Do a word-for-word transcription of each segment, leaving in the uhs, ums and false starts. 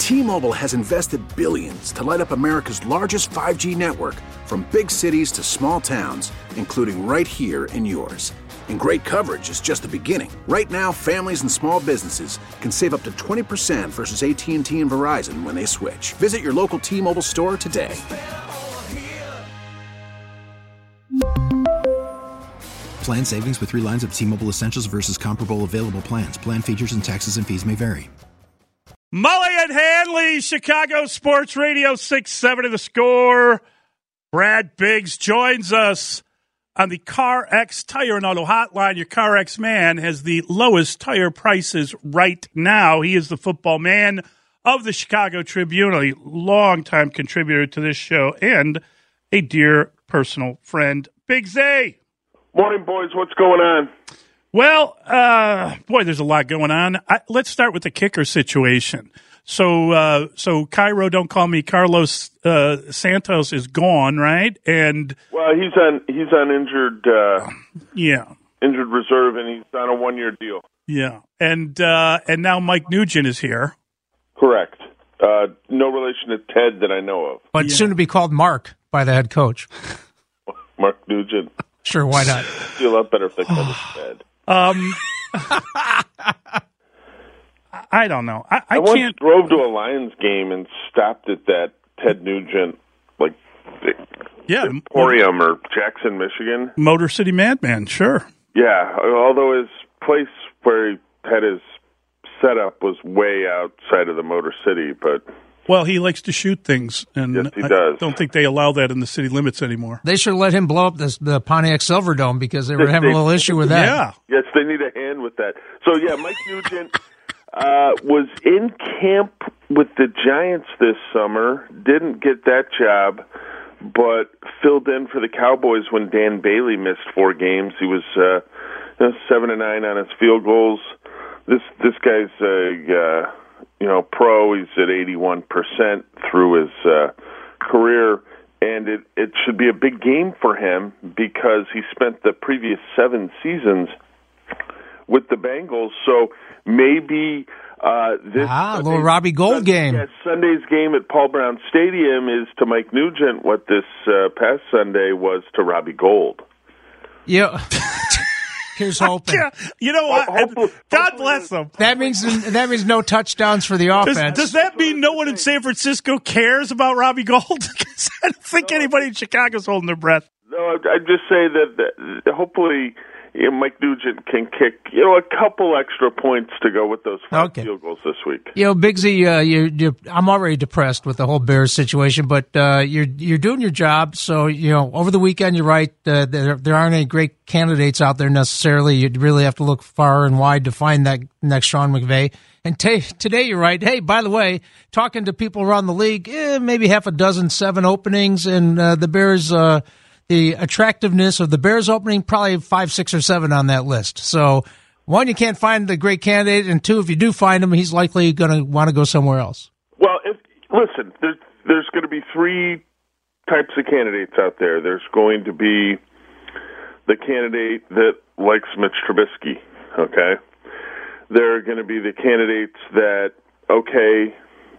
T-Mobile has invested billions to light up America's largest five G network, from big cities to small towns, including right here in yours. And great coverage is just the beginning. Right now, families and small businesses can save up to twenty percent versus A T and T and Verizon when they switch. Visit your local T-Mobile store today. Plan savings with three lines of T-Mobile Essentials versus comparable available plans. Plan features and taxes and fees may vary. Mully and Hanley, Chicago Sports Radio, six seventy The Score. Brad Biggs joins us on the CarX Tire and Auto Hotline. Your CarX man has the lowest tire prices right now. He is the football man of the Chicago Tribune, a longtime contributor to this show, and a dear personal friend. Biggs A. Morning, boys. What's going on? Well, uh, boy, there's a lot going on. I, let's start with the kicker situation. So, uh, so Cairo, don't call me Carlos uh, Santos is gone, right? And well, he's on he's on injured, uh, yeah, injured reserve, and he's on a one year deal. Yeah, and uh, and now Mike Nugent is here. Correct. Uh, no relation to Ted that I know of, but yeah. Soon to be called Mark by the head coach. Mark Nugent. Sure, why not? Feel a lot better if they called it Ted. Um, I don't know. I, I, I once can't. drove to a Lions game and stopped at that Ted Nugent, like, yeah, Emporium or Jackson, Michigan. Motor City Madman, sure. Yeah, although his place where he had his setup was way outside of the Motor City, but. Well, he likes to shoot things, and yes, he I does. don't think they allow that in the city limits anymore. They should let him blow up this, the Pontiac Silverdome because they were having a little issue with that. Yeah. Yes, they need a hand with that. So, yeah, Mike Nugent uh, was in camp with the Giants this summer, didn't get that job, but filled in for the Cowboys when Dan Bailey missed four games. He was uh, you know, seven and nine on his field goals. This this guy's a... Uh, You know, pro, he's at eighty-one percent through his uh, career, and it, it should be a big game for him because he spent the previous seven seasons with the Bengals. So maybe uh, this ah, a little Robbie Gold Sunday, game. Yeah, Sunday's game at Paul Brown Stadium is to Mike Nugent what this uh, past Sunday was to Robbie Gold. Yeah. Here's hoping. You know what? Well, hopefully, God hopefully bless them. That means that means no touchdowns for the offense. Does, does that mean no one in San Francisco cares about Robbie Gold? Because I don't think anybody in Chicago's holding their breath. No, I'd just say that, that hopefully you know, Mike Nugent can kick you know a couple extra points to go with those five okay. field goals this week. You know, Biggsy, uh, you, you, I'm already depressed with the whole Bears situation, but uh, you're you're doing your job. So you know, over the weekend, you're right. Uh, there there aren't any great candidates out there necessarily. You really have to look far and wide to find that next Sean McVay. And t- today, you're right. Hey, by the way, talking to people around the league, eh, maybe half a dozen, seven openings, and uh, the Bears. Uh, The attractiveness of the Bears opening, probably five, six, or seven on that list. So, one, you can't find the great candidate, and two, if you do find him, he's likely going to want to go somewhere else. Well, if, listen, there's, there's going to be three types of candidates out there. There's going to be the candidate that likes Mitch Trubisky, okay? There are going to be the candidates that, okay,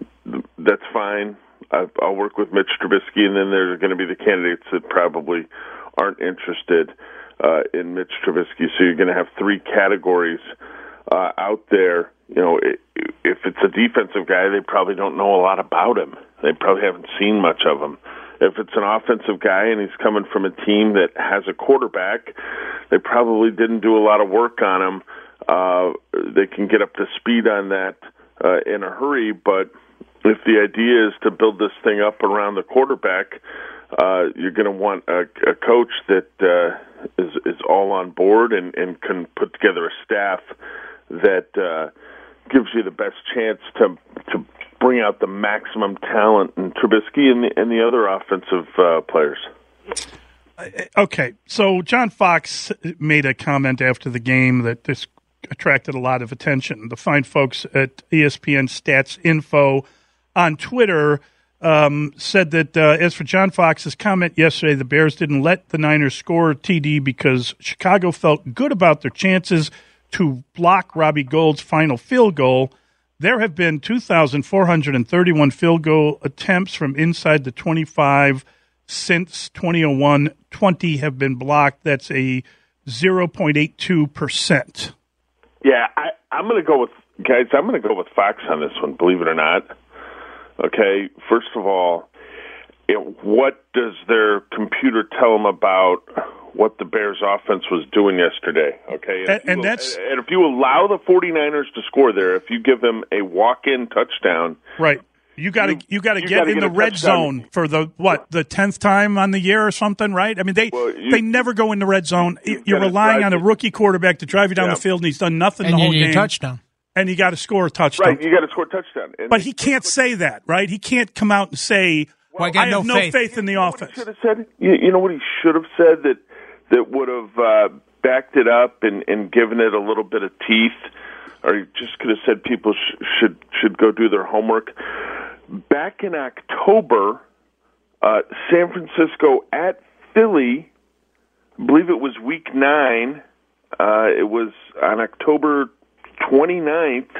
that's fine. I'll work with Mitch Trubisky, and then there's going to be the candidates that probably aren't interested uh, in Mitch Trubisky. So you're going to have three categories uh, out there. You know, if it's a defensive guy, they probably don't know a lot about him. They probably haven't seen much of him. If it's an offensive guy and he's coming from a team that has a quarterback, they probably didn't do a lot of work on him. Uh, they can get up to speed on that uh, in a hurry, but if the idea is to build this thing up around the quarterback, uh, you're going to want a, a coach that uh, is, is all on board and, and can put together a staff that uh, gives you the best chance to to bring out the maximum talent in Trubisky and the, and the other offensive uh, players. Okay, so John Fox made a comment after the game that this attracted a lot of attention. The fine folks at E S P N Stats Info on Twitter um, said that uh, as for John Fox's comment yesterday, the Bears didn't let the Niners score a T D because Chicago felt good about their chances to block Robbie Gold's final field goal. there have been two thousand four hundred thirty-one field goal attempts from inside the twenty-five since twenty oh one. twenty have been blocked. That's a zero point eight two percent. Yeah, I, I'm going to go with, guys, I'm going to go with Fox on this one, believe it or not. Okay, first of all, it, what does their computer tell them about what the Bears offense was doing yesterday? Okay, and, and, and will, that's and if you allow the 49ers to score there, if you give them a walk-in touchdown, right. You got to you, you got to get in get the red touchdown. zone for the what the tenth time on the year or something, right? I mean they well, you, they never go in the red zone. You're relying on a rookie quarterback to drive you down yeah. the field, and he's done nothing and the you whole need game. a touchdown, and you got to score a touchdown. Right, you got to score a touchdown. And but he can't say that, right? He can't come out and say, well, I, got I no have no faith, faith in the you know offense. What he should have said? You, you know what he should have said that that would have uh, backed it up and, and given it a little bit of teeth, or he just could have said people sh- should should go do their homework. Back in October, uh, San Francisco at Philly, I believe it was week nine, uh, it was on October twenty-ninth,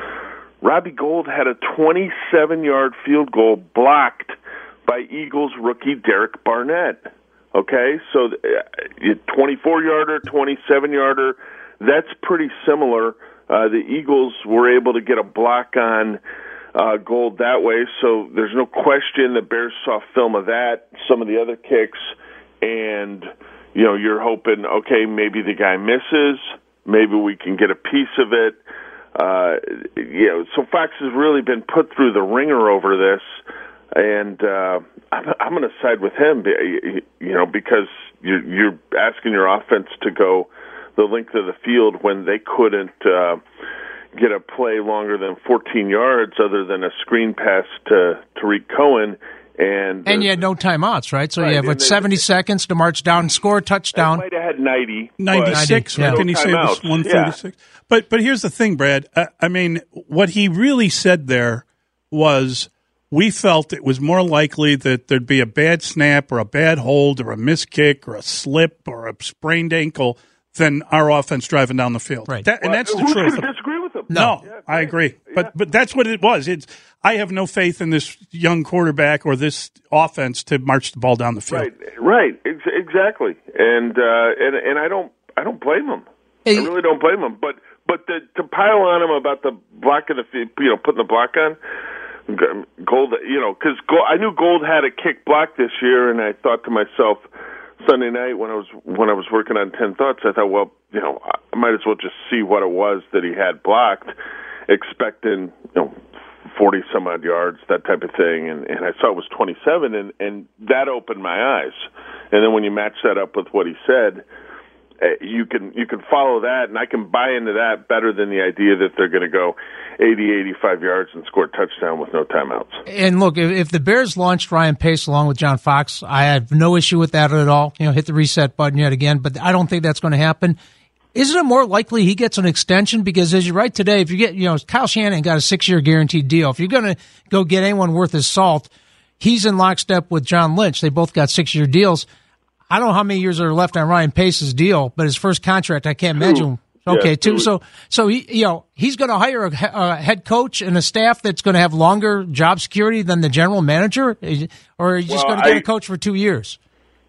Robbie Gould had a twenty-seven-yard field goal blocked by Eagles rookie Derek Barnett. Okay, so uh, twenty-four-yarder, twenty-seven-yarder, that's pretty similar. Uh, the Eagles were able to get a block on Uh, Gold that way, so there's no question the Bears saw film of that, some of the other kicks, and, you know, you're hoping, okay, maybe the guy misses, maybe we can get a piece of it. Uh, you know, so Fox has really been put through the ringer over this, and uh, I'm, I'm going to side with him, you know, because you're, you're asking your offense to go the length of the field when they couldn't uh, get a play longer than fourteen yards other than a screen pass to Tariq Cohen. And and you had no timeouts, right? So right, you have, what, they, seventy they, seconds to march down and score a touchdown. They might have had ninety. ninety-six, right? Yeah. Didn't he say it was one thirty-six? Yeah. But, but here's the thing, Brad. Uh, I mean, what he really said there was we felt it was more likely that there'd be a bad snap or a bad hold or a missed kick or a slip or a sprained ankle than our offense driving down the field. Right. That, and well, that's the who's truth. Who's going to disagree with him? No, yeah, I agree. Yeah. But but that's what it was. It's I have no faith in this young quarterback or this offense to march the ball down the field. Right, right, ex- exactly. And uh, and and I don't I don't blame him. Hey. I really don't blame him. But but the, to pile on him about the block of the field, you know, putting the block on. Gold, you know, because I knew Gold had a kick block this year, and I thought to myself Sunday night when I was when I was working on Ten Thoughts, I thought, well, you know, I might as well just see what it was that he had blocked, expecting, you know, forty some odd yards, that type of thing, and, and I saw it was twenty-seven, and, and that opened my eyes. And then when you match that up with what he said, you can you can follow that, and I can buy into that better than the idea that they're going to go eighty, eighty-five yards and score a touchdown with no timeouts. And look, if, if the Bears launched Ryan Pace along with John Fox, I have no issue with that at all. You know, hit the reset button yet again, but I don't think that's going to happen. Isn't it more likely he gets an extension? Because as you write today, if you get, you know, Kyle Shanahan got a six-year guaranteed deal. If you're going to go get anyone worth his salt, he's in lockstep with John Lynch. They both got six-year deals. I don't know how many years are left on Ryan Pace's deal, but his first contract, I can't imagine. Okay, yeah, two. two. So, so he, you know, he's going to hire a, a head coach and a staff that's going to have longer job security than the general manager, or are you just well, going to get I, a coach for two years?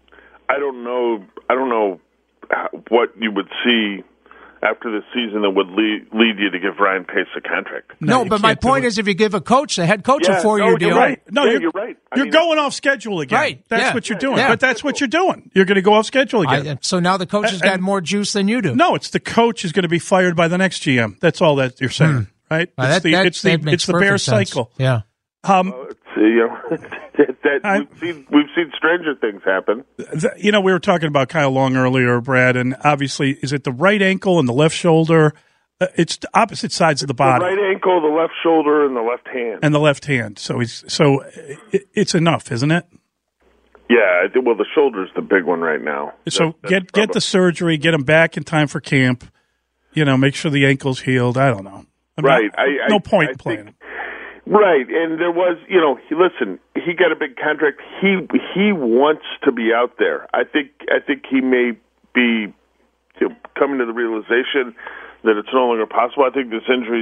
I don't know. I don't know what you would see after the season that would lead, lead you to give Ryan Pace a contract. No, No, but my point is, if you give a coach, the head coach, Yeah, a four-year no, deal, you're right. No, yeah, you're, you're right. I you're mean, going off schedule again. Right, That's yeah, what you're yeah, doing. yeah. But that's what you're doing. You're going to go off schedule again. I, so now the coach has got And- more juice than you do. No, it's the coach is going to be fired by the next G M. That's all that you're saying, Hmm. right? Uh, it's that- the that- it's the that makes it's the perfect Bears sense. cycle. Yeah. Um, it's, you know, that, that I- we've seen we've seen stranger things happen. th- you know, we were talking about Kyle Long earlier, Brad, and obviously, is it the right ankle and the left shoulder? Uh, it's the opposite sides of the body. The right ankle, the left shoulder, and the left hand. And the left hand. So he's so it, it's enough, isn't it? Yeah, I think, well, the shoulder's the big one right now. So That- get get the surgery, get him back in time for camp. You know, make sure the ankle's healed. I don't know. I'm right. Not, I, no I, point I in playing think, him. Right, and there was, you know, he, listen, he got a big contract. He he wants to be out there. I think I think he may be you know, coming to the realization that it's no longer possible. I think this injury's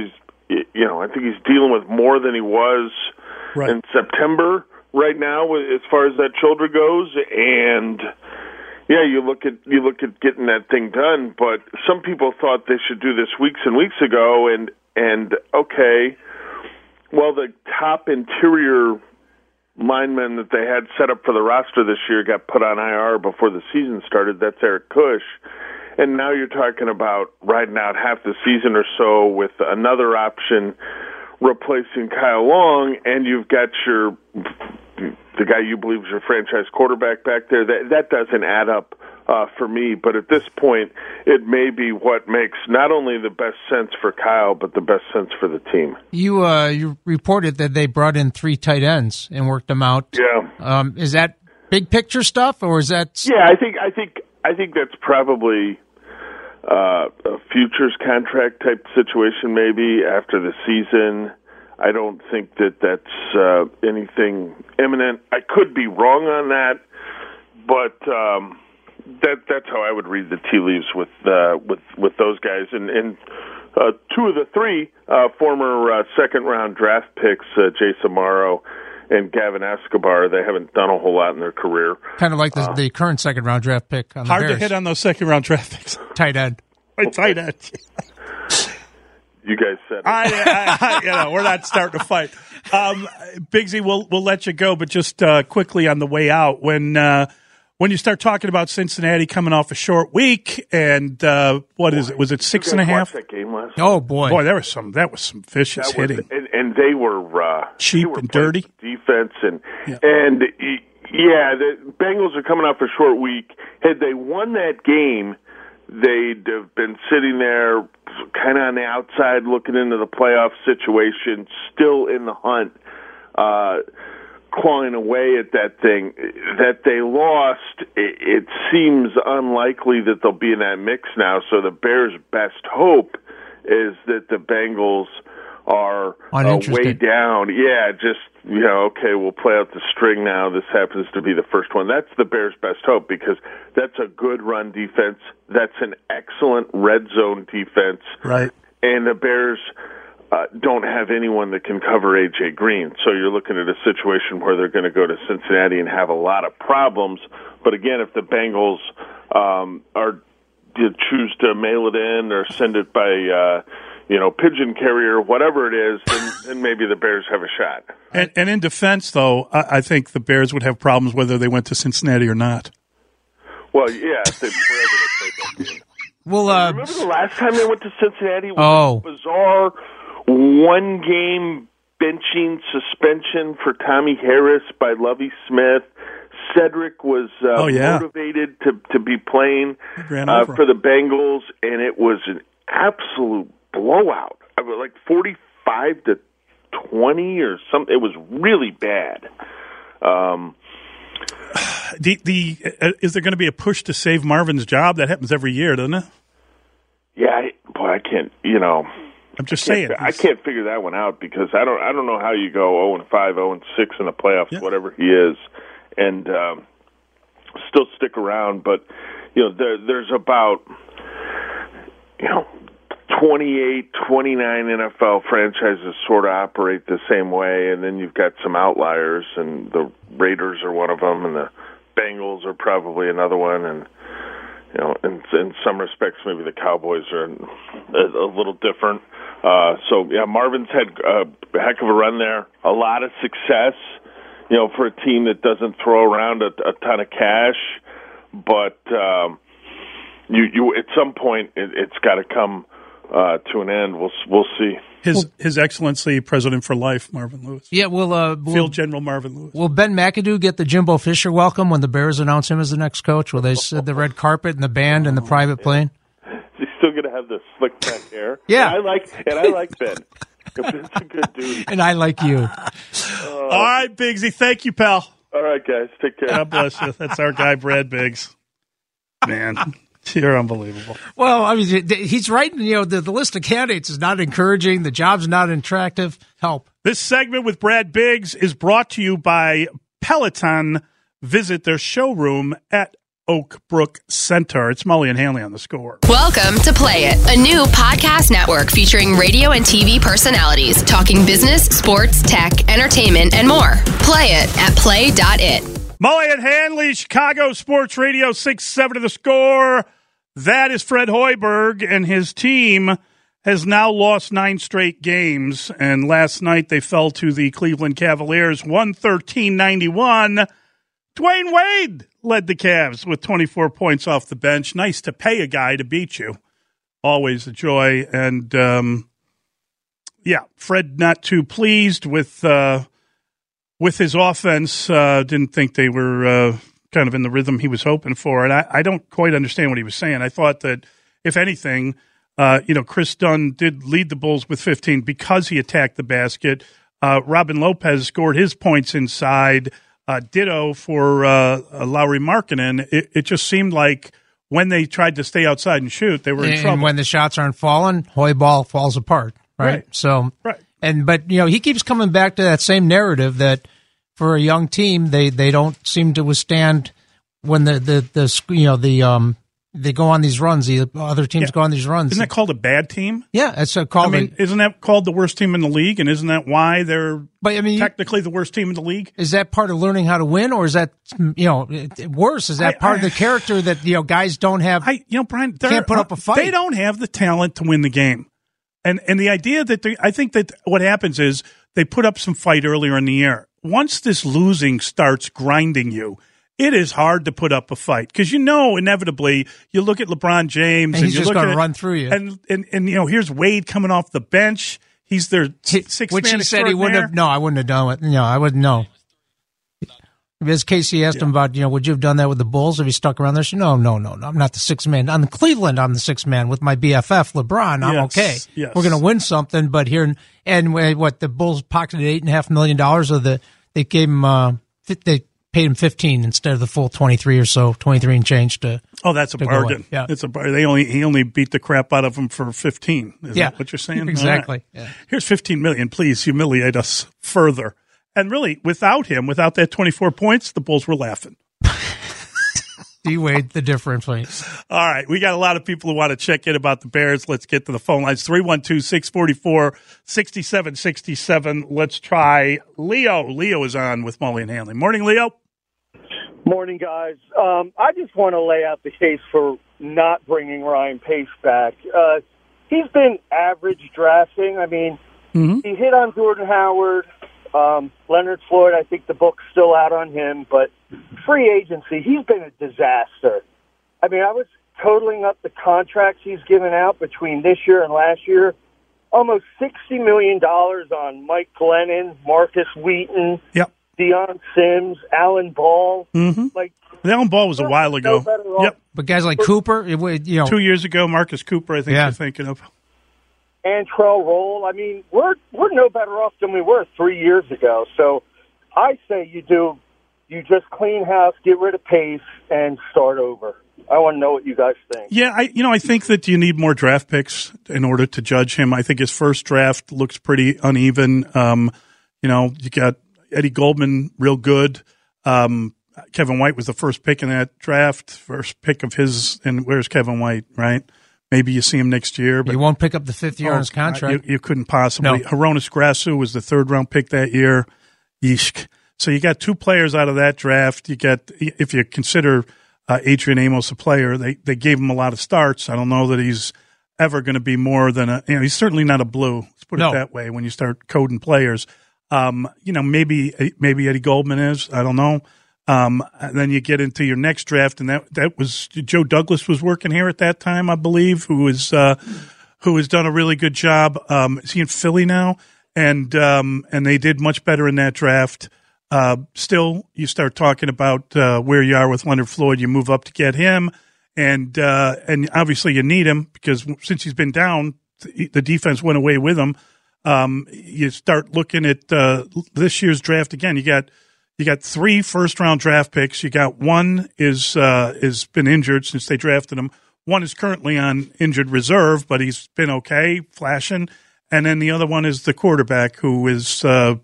you know, I think he's dealing with more than he was right. in September right now as far as that shoulder goes. And yeah, you look at you look at getting that thing done, but some people thought they should do this weeks and weeks ago. And and okay, well, the top interior lineman that they had set up for the roster this year got put on I R before the season started. That's Eric Kush. And now you're talking about riding out half the season or so with another option replacing Kyle Long, and you've got your the guy you believe is your franchise quarterback back there. That that doesn't add up uh, for me. But at this point, it may be what makes not only the best sense for Kyle, but the best sense for the team. You uh, you reported that they brought in three tight ends and worked them out. Yeah. Um, is that big picture stuff, or is that? Yeah, I think I think I think that's probably. Uh, a futures contract type situation maybe after the season. I don't think that that's uh, anything imminent. I could be wrong on that, but um, that that's how I would read the tea leaves with uh, with with those guys. And, and uh, two of the three uh, former uh, second round draft picks, uh, Jason Morrow and Gavin Escobar, they haven't done a whole lot in their career. Kind of like the, uh, the current second-round draft pick on the Hard Bears. to hit on those second-round draft picks. Tight end. Tight end. You guys said it. I, I, I, you know, we're not starting to fight. Um, Bigsy, we'll, we'll let you go, but just uh, quickly on the way out, when uh, when you start talking about Cincinnati coming off a short week, and uh, what boy, is it? Was it six and a half? That game last oh boy, boy, there was some that was some vicious was, hitting, and, and they were uh, cheap they were and dirty defense, and yeah. and yeah, the Bengals are coming off a short week. Had they won that game, they'd have been sitting there kind of on the outside looking into the playoff situation, still in the hunt, uh, clawing away at that thing. That they lost, it, it seems unlikely that they'll be in that mix now, so the Bears' best hope is that the Bengals are uh, way down. Yeah, just, you know, okay, we'll play out the string now. This happens to be the first one. That's the Bears' best hope because that's a good run defense. That's an excellent red zone defense. Right. And the Bears uh, don't have anyone that can cover A J Green. So you're looking at a situation where they're going to go to Cincinnati and have a lot of problems. But again, if the Bengals um, are to choose to mail it in or send it by uh, you know, pigeon carrier, whatever it is, then, then maybe the Bears have a shot. And, and in defense, though, I, I think the Bears would have problems whether they went to Cincinnati or not. Well, yeah, if they played that game. Well, uh, remember the last time they went to Cincinnati? It was oh. a bizarre one-game benching suspension for Tommy Harris by Lovie Smith. Cedric was uh, oh, yeah. motivated to, to be playing uh, for the Bengals, and it was an absolute blowout. I mean, like forty-five to twenty or something. It was really bad. Um, the the uh, is there going to be a push to save Marvin's job? That happens every year, doesn't it? Yeah, I, boy, I can't. You know, I'm just I saying. I can't figure that one out because I don't. I don't know how you go oh and five, oh and six in the playoffs, yeah. whatever he is, and um, still stick around. But you know, there, there's about you know. twenty-eight, twenty-nine N F L franchises sort of operate the same way, and then you've got some outliers, and the Raiders are one of them, and the Bengals are probably another one, and you know, in, in some respects, maybe the Cowboys are a, a little different. Uh, so, yeah, Marvin's had a heck of a run there, a lot of success, you know, for a team that doesn't throw around a, a ton of cash, but um, you, you at some point it, it's got to come. Uh, to an end, we'll we'll see. His His Excellency President for Life, Marvin Lewis. Yeah, we'll, uh, we'll Field General Marvin Lewis. Will Ben McAdoo get the Jimbo Fisher welcome when the Bears announce him as the next coach? Will they sit the red carpet and the band and the private plane? He's still going to have the slick back hair. Yeah, and I like and I like Ben. Ben's a good dude, and I like you. Uh, all right, Biggsy. Thank you, pal. All right, guys. Take care. God bless you. That's our guy, Brad Biggs. Man. You're unbelievable. Well, I mean, he's right. You know, the, the list of candidates is not encouraging. The job's not attractive. Help. This segment with Brad Biggs is brought to you by Peloton. Visit their showroom at Oak Brook Center. It's Mully and Hanley on The Score. Welcome to Play It, a new podcast network featuring radio and T V personalities talking business, sports, tech, entertainment, and more. Play it at play dot it. Mully and Hanley, Chicago Sports Radio six seventy The Score. That is Fred Hoiberg, and his team has now lost nine straight games. And last night they fell to the Cleveland Cavaliers, one thirteen ninety-one. Dwayne Wade led the Cavs with twenty-four points off the bench. Nice to pay a guy to beat you. Always a joy. And, um, yeah, Fred not too pleased with uh, with his offense. Uh, didn't think they were uh, kind of in the rhythm he was hoping for. And I, I don't quite understand what he was saying. I thought that, if anything, uh, you know, Chris Dunn did lead the Bulls with fifteen because he attacked the basket. Uh, Robin Lopez scored his points inside. Uh, ditto for uh, Lauri Markkanen. It, it just seemed like when they tried to stay outside and shoot, they were in and trouble. And when the shots aren't falling, Hoy ball falls apart, right? Right. So, right. And but you know he keeps coming back to that same narrative that for a young team they, they don't seem to withstand when the the, the you know the um they go on these runs. The other teams Yeah. go on these runs. Isn't that called a bad team? Yeah, it's a called. I mean, a, isn't that called the worst team in the league? And isn't that why they're but I mean, technically the worst team in the league? Is that part of learning how to win, or is that you know worse? Is that I, part I, of the character that you know guys don't have? I, you know, Brian, can't put up a fight. They don't have the talent to win the game, and and the idea that they, I think that what happens is they put up some fight earlier in the year. Once this losing starts grinding you, it is hard to put up a fight because you know inevitably you look at LeBron James and and he's you just look going at to run through you. And, and and you know here's Wade coming off the bench. He's their six which man he said he wouldn't have. No, I wouldn't have done it. No, I wouldn't know. As Casey asked Yeah. him about, you know, would you have done that with the Bulls if he stuck around there? She said, no, no, no, no. I'm not the sixth man. On Cleveland, I'm the sixth man with my B F F, LeBron. I'm Yes, okay. yes. We're going to win something, but here and what the Bulls pocketed eight and a half million dollars of the they gave him uh, they paid him fifteen instead of the full twenty three or so, twenty three and change to. Oh, that's a to go bargain. away. Yeah, it's a bargain. They only he only beat the crap out of him for fifteen. Is yeah, that what you're saying? Exactly. All right. Yeah. Here's fifteen million. Please humiliate us further. And really, without him, without that twenty-four points, the Bulls were laughing. D Wade, the difference. All right, we got a lot of people who want to check in about the Bears. Let's get to the phone lines. three one two, six four four, six seven six seven. Let's try Leo. Leo is on with Mully and Hanley. Morning, Leo. Morning, guys. Um, I just want to lay out the case for not bringing Ryan Pace back. Uh, he's been average drafting. I mean, Mm-hmm. he hit on Jordan Howard. Um, Leonard Floyd, I think the book's still out on him, but free agency, he's been a disaster. I mean, I was totaling up the contracts he's given out between this year and last year. Almost sixty million dollars on Mike Glennon, Marcus Wheaton, Yep. Deion Sims, Alan Ball. Mm-hmm. Like, The Allen Ball was a while ago. No Yep. But guys like Cooper, it would, you know, Two years ago, Marcus Cooper, I think Yeah. you're thinking of. Antrell Roll. I mean, we're we're no better off than we were three years ago. So I say you do, you just clean house, get rid of Pace, and start over. I want to know what you guys think. Yeah, I you know I think that you need more draft picks in order to judge him. I think his first draft looks pretty uneven. Um, you know, you got Eddie Goldman, real good. Um, Kevin White was the first pick in that draft, first pick of his. And where's Kevin White? Right? Maybe you see him next year, but he won't pick up the fifth year oh, on his contract. You, you couldn't possibly. No. Hronis Grasu was the third round pick that year. Yeesh. So you got two players out of that draft. You got, if you consider uh, Adrian Amos a player, they they gave him a lot of starts. I don't know that he's ever going to be more than a. You know, he's certainly not a blue. Let's put No. it that way. When you start coding players, um, you know, maybe maybe Eddie Goldman is. I don't know. Um, and then you get into your next draft, and that that was Joe Douglas was working here at that time, I believe, who was uh, who has done a really good job. Um, is he in Philly now? And um, and they did much better in that draft. Uh, still, you start talking about uh, where you are with Leonard Floyd. You move up to get him, and uh, and obviously you need him because since he's been down, the defense went away with him. Um, you start looking at uh, this year's draft again. You got. You got three first-round draft picks. You got one is uh, is been injured since they drafted him. One is currently on injured reserve, but he's been okay, flashing. And then the other one is the quarterback, who is uh,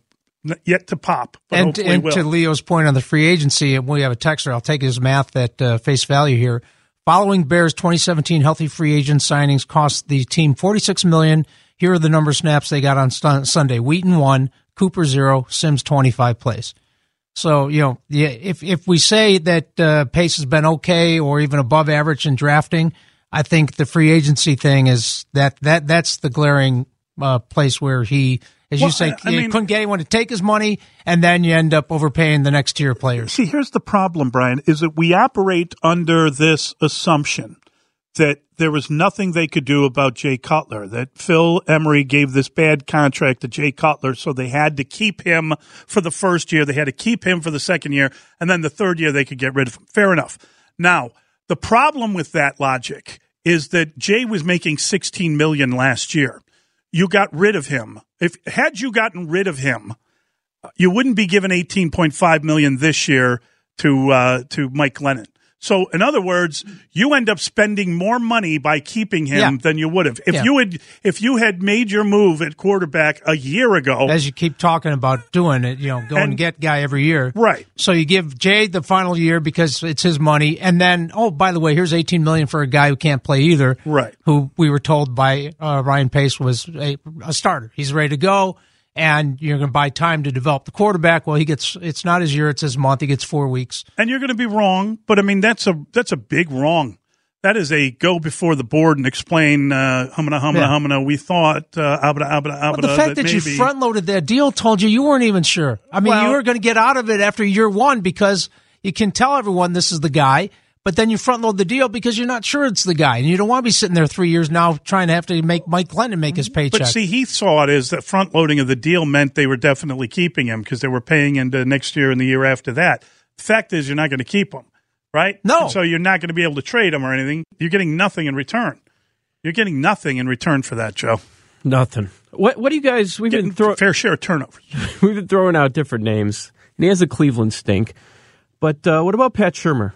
yet to pop. But and hopefully and will. to Leo's point on the free agency, we have a texter. I'll take his math at uh, face value here. Following Bears' twenty seventeen healthy free agent signings cost the team forty-six million dollars. Here are the number of snaps they got on st- Sunday. Wheaton one, Cooper zero, Sims twenty-five plays. So, you know, yeah, if if we say that uh, Pace has been okay or even above average in drafting, I think the free agency thing is that that that's the glaring uh, place where he, as well, you say, I he mean, couldn't get anyone to take his money, and then you end up overpaying the next tier players. See, here's the problem, Brian, is that we operate under this assumption that there was nothing they could do about Jay Cutler, that Phil Emery gave this bad contract to Jay Cutler, so they had to keep him for the first year, they had to keep him for the second year, and then the third year they could get rid of him. Fair enough. Now, the problem with that logic is that Jay was making sixteen million dollars last year. You got rid of him. If had you gotten rid of him, you wouldn't be given eighteen point five million dollars this year to uh, to Mike Glennon. So, in other words, you end up spending more money by keeping him Yeah. than you would have if Yeah. you had if you had made your move at quarterback a year ago. As you keep talking about doing it, you know, go and, And- get guy every year. Right. So you give Jay the final year because it's his money, and then, oh, by the way, here's eighteen million dollars for a guy who can't play either. Right. Who we were told by uh, Ryan Pace was a, a starter. He's ready to go, and you're going to buy time to develop the quarterback. Well, he gets it's not his year; it's his month. He gets four weeks. And you're going to be wrong, but I mean that's a that's a big wrong. That is a go before the board and explain uh, humana humana Yeah. humana. We thought uh, abada abada abada. Well, the fact that, that you maybe, front loaded that deal told you you weren't even sure. I mean, Well- you were going to get out of it after year one because you can tell everyone this is the guy. But then you front load the deal because you're not sure it's the guy, and you don't want to be sitting there three years now trying to have to make Mike Glennon make his paycheck. But see, he saw it as that front loading of the deal meant they were definitely keeping him because they were paying into next year and the year after that. The fact is, you're not going to keep him, right? No. And so you're not going to be able to trade him or anything. You're getting nothing in return. You're getting nothing in return for that, Joe. Nothing. What What do you guys? We've Getting been throwing fair share of turnovers. we've been throwing out different names, and he has a Cleveland stink. But uh, what about Pat Shurmur?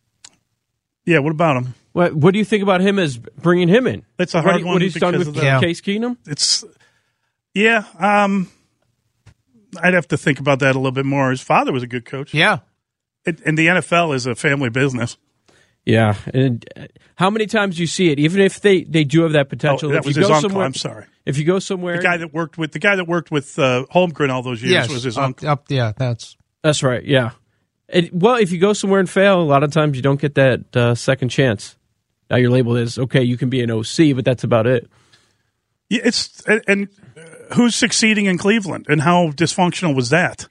Yeah, what about him? What What do you think about him as bringing him in? It's a what, hard he- one What he's done because with of the- Yeah. Case Keenum? It's yeah. Um, I'd have to think about that a little bit more. His father was a good coach. yeah. It, and the N F L is a family business. Yeah. And uh, how many times do you see it? Even if they, they do have that potential, Oh, that if was you his go uncle. somewhere, I'm sorry. If you go somewhere, The guy that worked with the guy that worked with uh, Holmgren all those years Yes. was his up, uncle. up, yeah, that's that's right. Yeah. And, well, if you go somewhere and fail, a lot of times you don't get that uh, second chance. Now you're labeled as okay, you can be an O C, but that's about it. Yeah, it's and, and uh, who's succeeding in Cleveland, and how dysfunctional was that?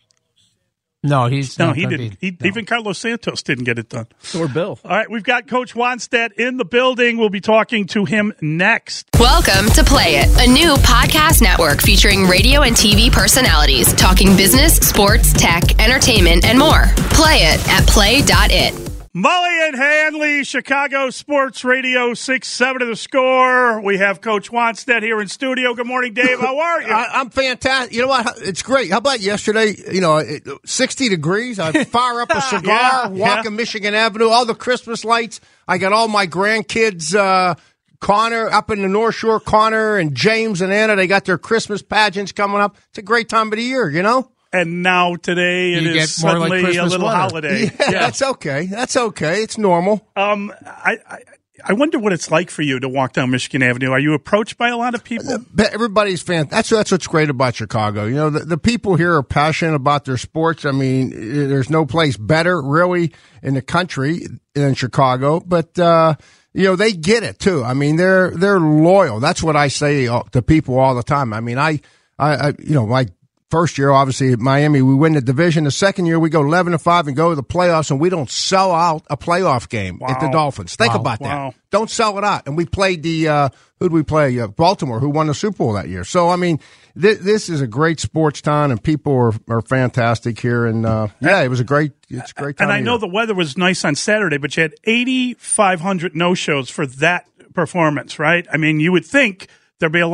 no. He's No, not he gonna didn't. Be, He, no. Even Carlos Santos didn't get it done. Or Bill. All right, we've got Coach Wanstead in the building. We'll be talking to him next. Welcome to Play It, a new podcast network featuring radio and T V personalities talking business, sports, tech, entertainment, and more. Play it at play dot it. Mully and Hanley, Chicago Sports Radio, six seven to the score. We have Coach Wanstead here in studio. Good morning, Dave. How are you? I, I'm fantastic. You know what? It's great. How about yesterday? You know, it, sixty degrees. I fire up a cigar, Yeah, walking yeah. Michigan Avenue, all the Christmas lights. I got all my grandkids, uh, Connor up in the North Shore, Connor and James and Anna. They got their Christmas pageants coming up. It's a great time of the year, you know? And now today it You is get more like suddenly a Christmas little weather. holiday. Yeah, that's okay. That's okay. It's normal. Um, I, I I wonder what it's like for you to walk down Michigan Avenue. Are you approached by a lot of people? But everybody's fan. That's that's what's great about Chicago. You know, the, the people here are passionate about their sports. I mean, there's no place better really in the country than Chicago. But uh, you know, they get it too. I mean, they're they're loyal. That's what I say to people all the time. I mean, I I, I you know, my first year, obviously, at Miami, we win the division. The second year, we go eleven and five and go to the playoffs, and we don't sell out a playoff game at the Wow. Dolphins. Think Wow. about Wow. that. Don't sell it out. And we played the uh, who'd we play? Uh, Baltimore, who won the Super Bowl that year. So, I mean, th- this is a great sports town, and people are, are fantastic here. And uh, yeah, it was a great. It's a great time. And I of know year. the weather was nice on Saturday, but you had eighty-five hundred no-shows for that performance, right? I mean, you would think there'd be a lot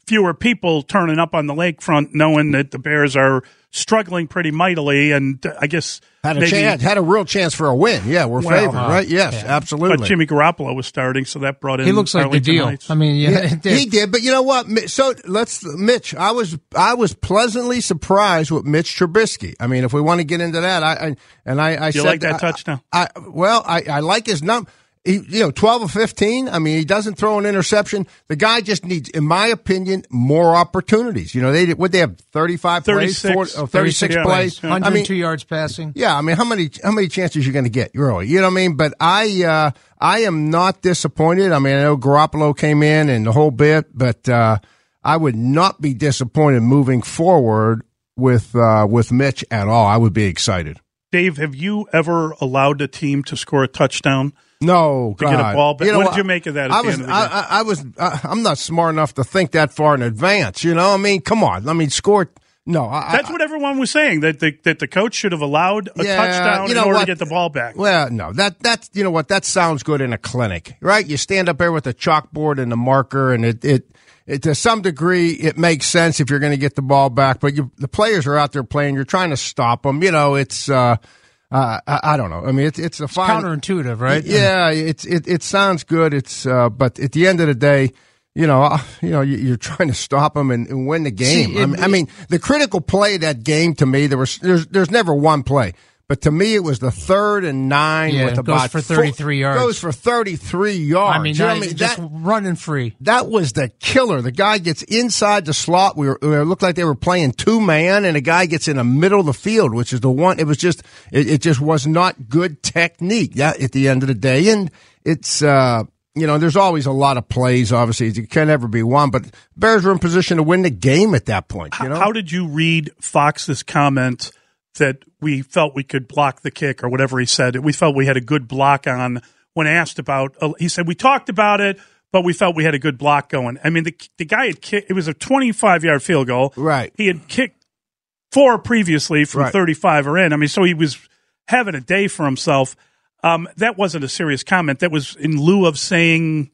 fewer people turning up on the lakefront, knowing that the Bears are struggling pretty mightily, and uh, I guess had a maybe, chance, had a real chance for a win. Yeah, we're well, favored, uh, right? Yes, yeah. absolutely. But Jimmy Garoppolo was starting, so that brought in. He looks like Arlington the deal. Heights. I mean, yeah, yeah he did. But you know what? So let's, Mitch. I was I was pleasantly surprised with Mitch Trubisky. I mean, if we want to get into that, I, I and I, I you said like that I, touchdown. I, well, I, I like his number. He, you know, twelve or fifteen. I mean, he doesn't throw an interception. The guy just needs, in my opinion, more opportunities. You know, they would they have thirty-five plays, forty, oh, thirty-six yeah, plays, one hundred two I mean, yards passing. Yeah, I mean, how many how many chances you're going to get? Really, you know what I mean? But I uh, I am not disappointed. I mean, I know Garoppolo came in and the whole bit, but uh, I would not be disappointed moving forward with uh, with Mitch at all. I would be excited. Dave, have you ever allowed a team to score a touchdown? No, to God. get a ball back. You know what what? did you make of that? At I the was, end of the game? I, I, I was, I, I'm not smart enough to think that far in advance. You know, I mean, come on. I mean, score. No, I, that's I, what everyone was saying, that the that the coach should have allowed a yeah, touchdown you know in order what? to get the ball back. Well, no, that that's you know what that sounds good in a clinic, right? You stand up there with a chalkboard and a marker, and it it, it to some degree it makes sense if you're going to get the ball back. But you, the players are out there playing. You're trying to stop them. You know, it's. Uh, Uh, I, I don't know. I mean, it's it's a fine, counterintuitive, right? Yeah, it's it it sounds good. It's uh, but at the end of the day, you know, uh, you know, you, you're trying to stop them and, and win the game. See, it, I, mean, I mean, the critical play of that game to me, there was there's there's never one play. But to me, it was the third and nine yeah, with it about goes for thirty-three four, yards. Goes for thirty-three yards. I mean, you know not, what I mean? just that, running free. That was the killer. The guy gets inside the slot. We were, it looked like they were playing two man, and a guy gets in the middle of the field, which is the one. It was just, it, it just was not good technique. That at the end of the day, and it's. uh You know, there's always a lot of plays, obviously. It can never be one, but Bears were in position to win the game at that point. You know? How did you read Fox's comment that we felt we could block the kick or whatever he said? We felt we had a good block on when asked about uh, – he said we talked about it, but we felt we had a good block going. I mean, the the guy had kicked – it was a twenty-five-yard field goal. Right. He had kicked four previously from right. thirty-five or in. I mean, so he was having a day for himself. Um, that wasn't a serious comment. That was in lieu of saying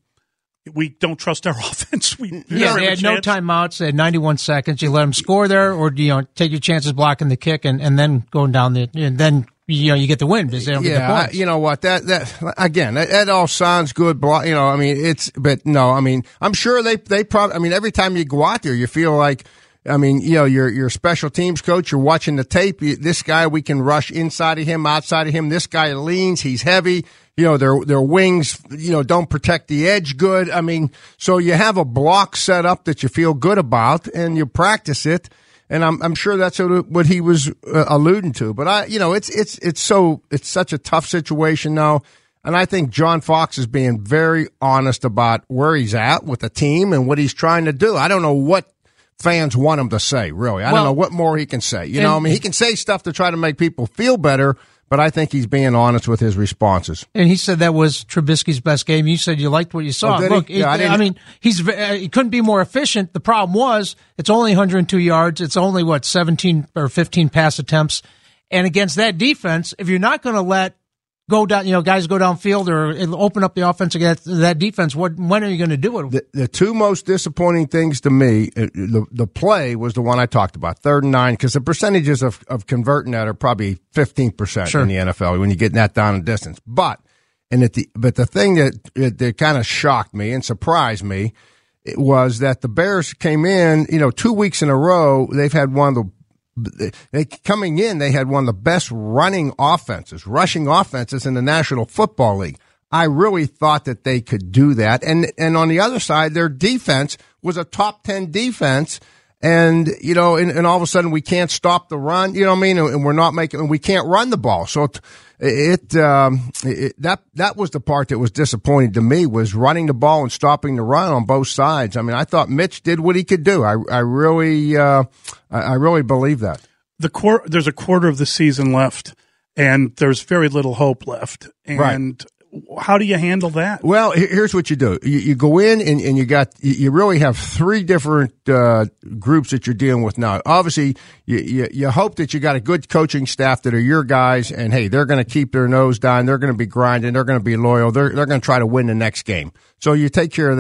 we don't trust our offense. We yeah, they had no timeouts. They had ninety-one seconds. You let them score there, or you know, take your chances blocking the kick and, and then going down the and then you know you get the win because they don't yeah, get the points. I, you know what? That that again, that, that all sounds good. You know, I mean, it's but no, I mean, I'm sure they they probably. I mean, every time you go out there, you feel like. I mean, you know, you're, you're a special teams coach. You're watching the tape. You, this guy, we can rush inside of him, outside of him. This guy leans. He's heavy. You know, their their wings, you know, don't protect the edge good. I mean, so you have a block set up that you feel good about, and you practice it. And I'm I'm sure that's what he was uh, alluding to. But I, you know, it's it's it's so it's such a tough situation now. And I think John Fox is being very honest about where he's at with the team and what he's trying to do. I don't know what fans want him to say, really. I well, don't know what more he can say. You know, I mean, he can say stuff to try to make people feel better, but I think he's being honest with his responses. And he said that was Trubisky's best game. You said you liked what you saw. Oh, did Look, he? Yeah, it, I, I mean, he's uh, he couldn't be more efficient. The problem was it's only one hundred two yards. It's only, what, seventeen or fifteen pass attempts. And against that defense, if you're not going to let go down, you know, guys go downfield or open up the offense against that defense, what, when are you going to do it? The, the two most disappointing things to me, uh, the, the play was the one I talked about, third and nine, because the percentages of, of converting that are probably fifteen percent sure. in the N F L when you get that down in distance. But, and at the, but the thing that, that kind of shocked me and surprised me it was that the Bears came in, you know, two weeks in a row, they've had one of the They coming in, they had one of the best running offenses, rushing offenses in the National Football League. I really thought that they could do that. And and on the other side, their defense was a top ten defense. And, you know, and, and all of a sudden we can't stop the run, you know what I mean? And we're not making, and we can't run the ball. So it, it, um, it, that, that was the part that was disappointing to me, was running the ball and stopping the run on both sides. I mean, I thought Mitch did what he could do. I, I really, uh, I, I really believe that. The quar- there's a quarter of the season left, and there's very little hope left. And right. How do you handle that? Well, here's what you do. You, you go in and, and you got, you really have three different uh, groups that you're dealing with now. Obviously, you, you, you hope that you got a good coaching staff that are your guys, and hey, they're going to keep their nose down. They're going to be grinding. They're going to be loyal. They're, they're going to try to win the next game. So you take care of that.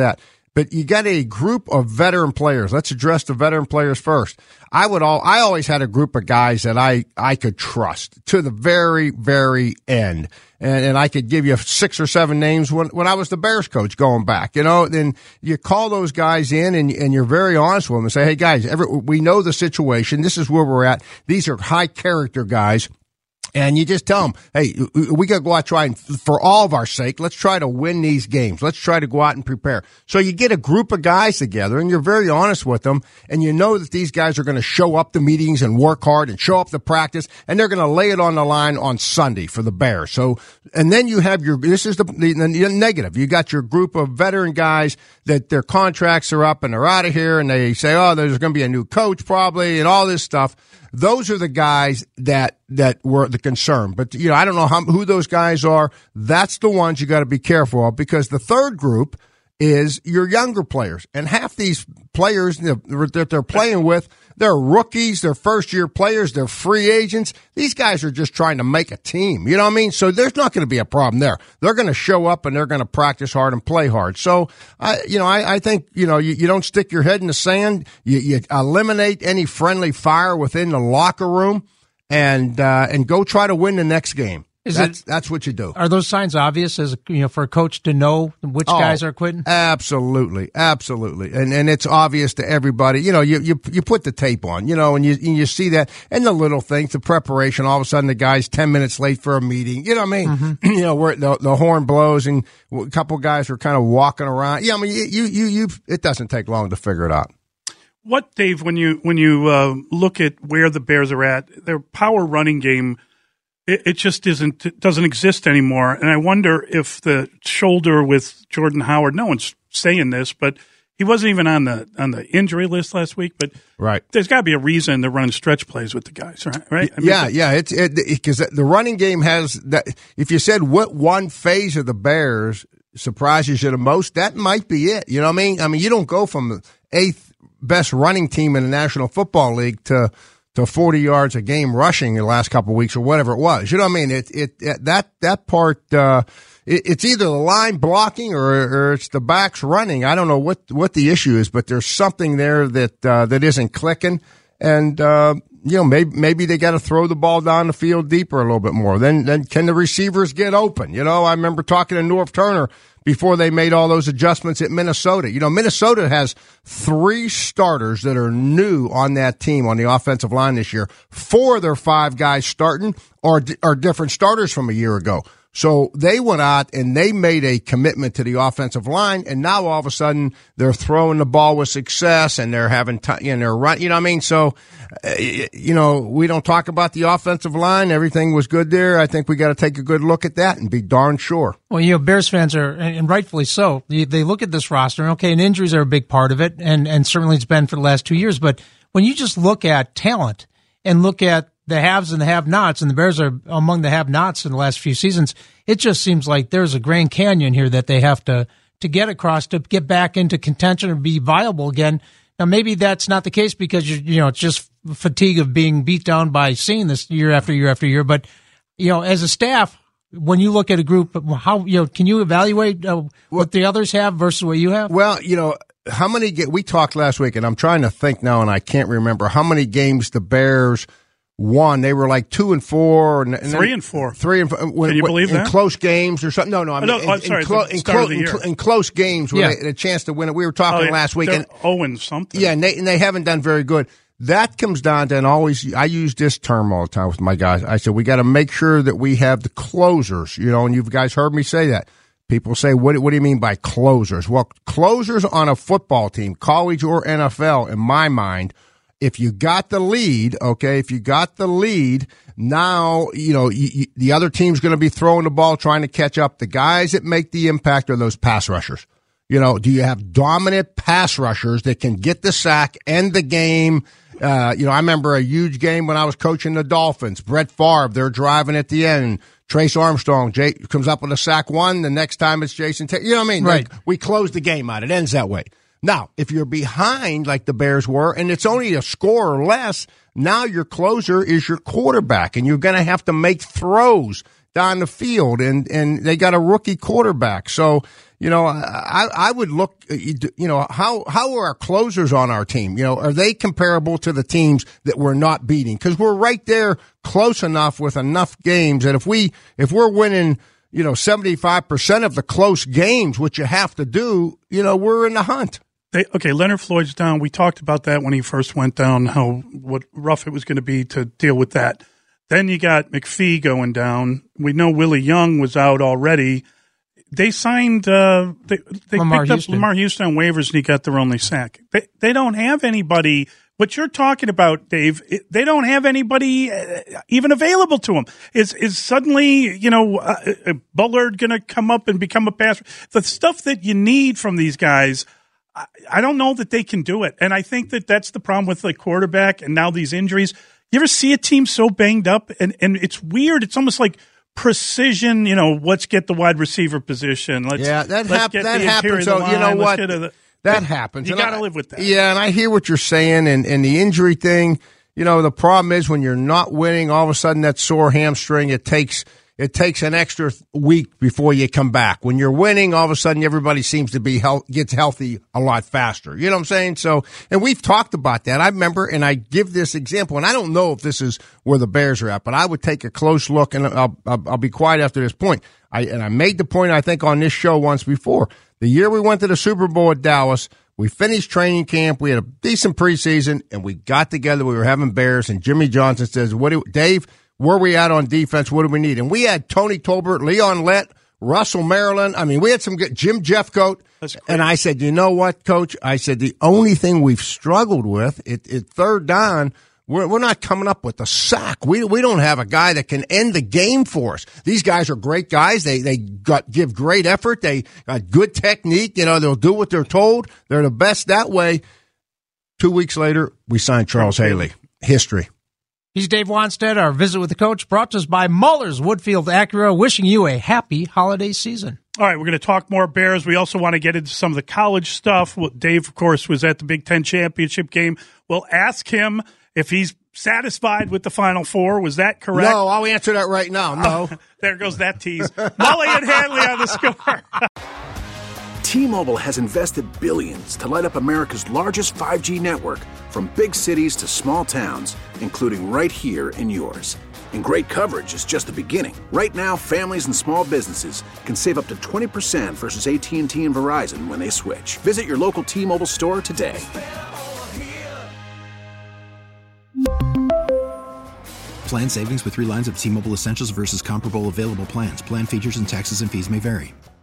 but you got a group of veteran players. Let's address the veteran players first. I would all, I always had a group of guys that I, I could trust to the very, very end. And, and I could give you six or seven names when, when I was the Bears coach going back, you know, then you call those guys in and, and you're very honest with them and say, hey guys, every, we know the situation. This is where we're at. These are high character guys. And you just tell them, hey, we got to go out and try and, for all of our sake, let's try to win these games. Let's try to go out and prepare. So you get a group of guys together and you're very honest with them and you know that these guys are going to show up to meetings and work hard and show up to practice and they're going to lay it on the line on Sunday for the Bears. So, and then you have your, this is the, the, the negative. You got your group of veteran guys that their contracts are up and they're out of here and they say, oh, there's going to be a new coach probably and all this stuff. Those are the guys that, that were the concern. But, you know, I don't know how, who those guys are. That's the ones you got to be careful of because the third group is your younger players. And half these players that they're playing with, they're rookies, they're first-year players, they're free agents. These guys are just trying to make a team. You know what I mean? So there's not going to be a problem there. They're going to show up and they're going to practice hard and play hard. So, I, you know, I, I think, you know, you, you don't stick your head in the sand. You, you eliminate any friendly fire within the locker room and uh, and go try to win the next game. Is that's, it, that's what you do. Are those signs obvious as you know for a coach to know which oh, guys are quitting? Absolutely, absolutely, and and it's obvious to everybody. You know, you you you put the tape on, you know, and you and you see that, and the little things, the preparation. All of a sudden, the guy's ten minutes late for a meeting. You know what I mean? Mm-hmm. You know, where the the horn blows, and a couple guys are kind of walking around. Yeah, I mean, you you you. It doesn't take long to figure it out. What, Dave? When you when you uh, look at where the Bears are at, their power running game. It just isn't, it doesn't exist anymore. And I wonder if the shoulder with Jordan Howard, no one's saying this, but he wasn't even on the on the injury list last week. But right. There's got to be a reason they're running stretch plays with the guys, right? right? I mean, yeah, yeah. It's because it, the running game has that. If you said what one phase of the Bears surprises you the most, that might be it. You know what I mean? I mean, you don't go from the eighth best running team in the National Football League to to forty yards a game rushing in the last couple of weeks or whatever it was. You know what I mean? It, it, it that, that part, uh, it, it's either the line blocking or, or it's the backs running. I don't know what, what the issue is, but there's something there that, uh, that isn't clicking. And, uh, you know, maybe, maybe they got to throw the ball down the field deeper a little bit more. Then, then can the receivers get open? You know, I remember talking to Norv Turner before they made all those adjustments at Minnesota. You know, Minnesota has three starters that are new on that team on the offensive line this year. Four of their five guys starting are, are different starters from a year ago. So they went out and they made a commitment to the offensive line, and now all of a sudden they're throwing the ball with success and they're having t- and they're run. You know what I mean? So, uh, you know, we don't talk about the offensive line. Everything was good there. I think we got to take a good look at that and be darn sure. Well, you know, Bears fans are, and rightfully so. They look at this roster, and okay, and injuries are a big part of it, and and certainly it's been for the last two years. But when you just look at talent and look at the haves and the have-nots, and the Bears are among the have-nots in the last few seasons, it just seems like there's a Grand Canyon here that they have to, to get across to get back into contention or be viable again. Now, maybe that's not the case because, you you know, it's just fatigue of being beat down by seeing this year after year after year. But, you know, as a staff, when you look at a group, how, you know, can you evaluate uh, what the others have versus what you have? Well, you know, how many, we talked last week, and I'm trying to think now, and I can't remember how many games the Bears won. They were like two and four, and, and three and four, three and four. When, Can you believe in that? close games or something? No, no. I mean, oh, no, in, sorry, in, clo- in, clo- in, cl- in close games, where yeah. they had a chance to win it. We were talking oh, last week, and Owen something. Yeah, and they, and they haven't done very good. That comes down to, and always, I use this term all the time with my guys. I said we got to make sure that we have the closers. You know, and you guys heard me say that. People say, what, what do you mean by closers? Well, closers on a football team, college or N F L, in my mind, if you got the lead, okay, if you got the lead, now, you know, you, you, the other team's going to be throwing the ball, trying to catch up. The guys that make the impact are those pass rushers. You know, do you have dominant pass rushers that can get the sack, end the game? Uh, you know, I remember a huge game when I was coaching the Dolphins. Brett Favre, they're driving at the end. Trace Armstrong Jay, comes up with a sack one. The next time it's Jason Taylor. You know what I mean? Right. Like, we close the game out. It ends that way. Now, if you're behind like the Bears were, and it's only a score or less, now your closer is your quarterback, and you're going to have to make throws down the field, and, and they got a rookie quarterback. So, you know, I, I would look, you know, how, how are our closers on our team? You know, are they comparable to the teams that we're not beating? Because we're right there close enough with enough games that if we, if we're winning, you know, seventy-five percent of the close games, which you have to do, you know, we're in the hunt. They, okay, Leonard Floyd's down. We talked about that when he first went down, how what rough it was going to be to deal with that. Then you got McPhee going down. We know Willie Young was out already. They signed uh, they, they Lamar picked up Houston. Lamar Houston on waivers, and he got their only sack. They, they don't have anybody. What you're talking about, Dave, it, they don't have anybody uh, even available to them. Is is suddenly, you know, uh, Bullard going to come up and become a passer? The stuff that you need from these guys, I, I don't know that they can do it. And I think that that's the problem with the quarterback and now these injuries. You ever see a team so banged up? And, and it's weird. It's almost like precision, you know, let's get the wide receiver position. Let's, yeah, that, let's hap- get that the happens. So, line. you know Let's what? get a, that happens. You And got to I- live with that. Yeah, and I hear what you're saying, and, and the injury thing, you know, the problem is when you're not winning, all of a sudden that sore hamstring, it takes it takes an extra week before you come back. When you're winning, all of a sudden everybody seems to be health, gets healthy a lot faster. You know what I'm saying? So, and we've talked about that. I remember, and I give this example, and I don't know if this is where the Bears are at, but I would take a close look, and I'll, I'll, I'll be quiet after this point. I, and I made the point, I think, on this show once before. The year we went to the Super Bowl at Dallas, we finished training camp. We had a decent preseason, and we got together. We were having beers, and Jimmy Johnson says, "What do Dave? Where are we at on defense? What do we need?" And we had Tony Tolbert, Leon Lett, Russell Maryland. I mean, we had some good Jim Jeffcoat. And I said, "You know what, Coach?" I said, "The only thing we've struggled with it, it third down." We're, we're not coming up with a sack. We we don't have a guy that can end the game for us. These guys are great guys. They they got give great effort. They got good technique. You know, they'll do what they're told. They're the best that way. Two weeks later, we signed Charles Haley. History. He's Dave Wanstead. Our visit with the coach brought to us by Mullers Woodfield Acura, wishing you a happy holiday season. All right, we're going to talk more Bears. We also want to get into some of the college stuff. Well, Dave, of course, was at the Big Ten championship game. We'll ask him if he's satisfied with the Final Four. Was that correct? No, I'll answer that right now. No. There goes that tease. Mully and Hanley on the Score. T-Mobile has invested billions to light up America's largest five G network, from big cities to small towns, including right here in yours. And great coverage is just the beginning. Right now, families and small businesses can save up to twenty percent versus A T and T and Verizon when they switch. Visit your local T-Mobile store today. Plan savings with three lines of T-Mobile Essentials versus comparable available plans. Plan features and taxes and fees may vary.